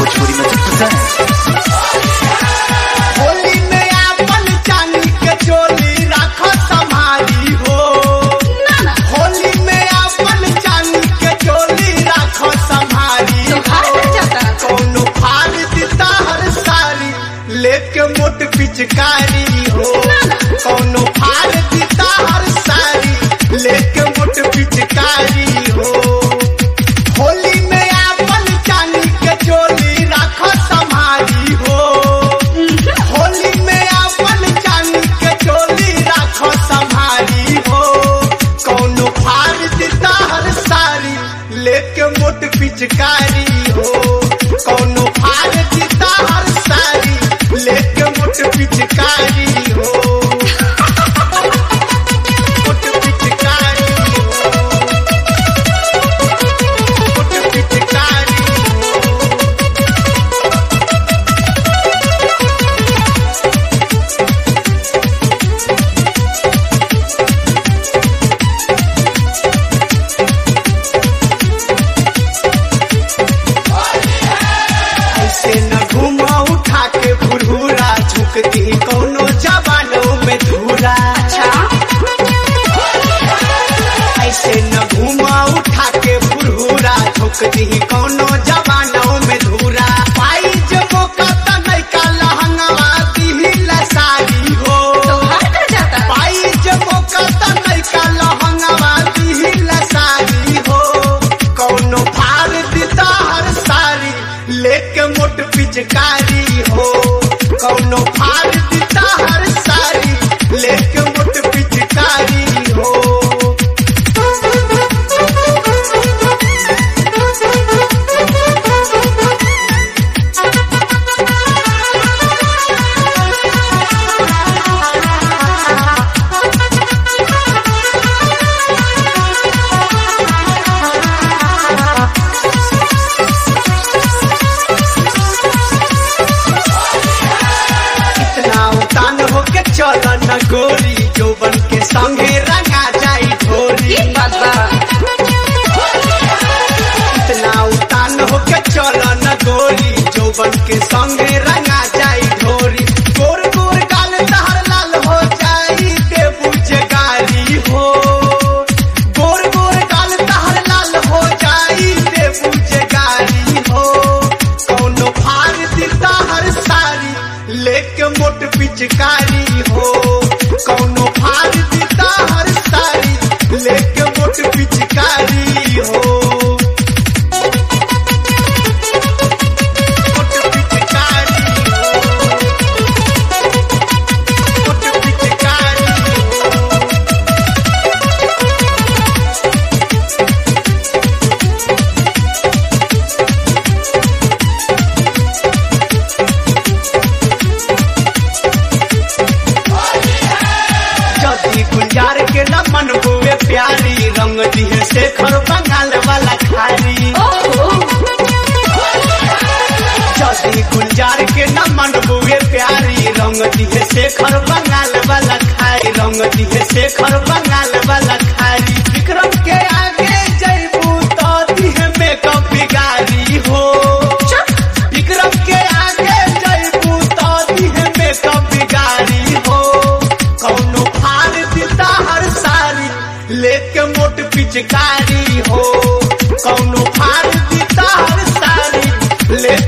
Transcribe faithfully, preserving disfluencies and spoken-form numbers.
भोजपुरी में होली में अपन चांदी के चोली रखो संभाली हो। होली में अपन चांदी के चोली रखो संभाली हो। कौनो फाड़ देता हर सारी लेके मोट पिचकारी हो। कौनो फाड़ देता हर सारी लेके मोट पिचकारी हो। होली में अपन चांदी के चोली रखो संभाली हो। होली में अपन चांदी के चोली रखो संभाली हो। कौनो फाड़ देता हर सारी लेके मोट पिचकारी हो। कौनो फाड़ देता हर सारी लेके मोट पिचकारी हो। मोट पिचकारी हो। मोट पिचकारी हो। ऐसे न घुमा उठा के फुरहुरा झुकती कौनो जवानों में धूरा। ऐसे न घुमा उठा के फुरहुरा झुकती कौनो जवानों में धूरा। पाई जब मौका त नैका लहंगवा दिहिला साड़ी हो। पाई जब मौका त नैका लहंगवा दिहिला साड़ी हो। कौनो फाड़ देता हर सारी लेके मोट पिचकारी हो। कौनो फाड़ देता हर सारी लेके मोट पिचकारी हो। इतना उतान होके चल न गोरी जोबन के संगे रंगा जाई ढोरी। इतना उतान होके चल न गोरी जोबन के संगे रंगा जाई ढोरी। गोर गोर गाल तहर लाल हो जाई देबू जगारी हो। गोर गोर गाल तहर लाल हो जाई देबू जगारी हो। कौनो फाड़ देता हर सारी लेके मोट पिचकारी हो। कौनो फाड़ देता हर सारी लेके मोट पिचकारी हो। मोट पिचकारी हो। मोट पिचकारी हो। जदी गुलजार के न मन हुए प्यारी रंग दिहे शेखर बंगाल वाला खारी। जदी गुलजार के न मन हुए प्यारी रंग दिहे शेखर बंगाल वाला खारी। रंग दिहे शेखर बंगाल वाला खारी। विक्रम के आगे जैबू तो दिहे मेकअप बिगारी हो। विक्रम के आगे जैबू तो दिहे मेकअप बिगारी हो। कौनो फाड़ देता हर सारी लेके मोट पिचकारी हो। कौनो फाड़ देता हर सारी लेके